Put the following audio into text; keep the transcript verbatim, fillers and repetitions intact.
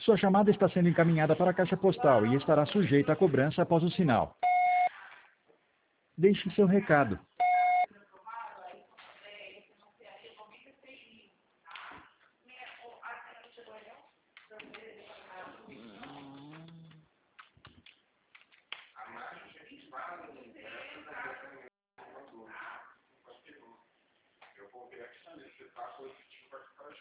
Sua chamada está sendo encaminhada para a caixa postal e estará sujeita a cobrança após o sinal. Deixe seu recado.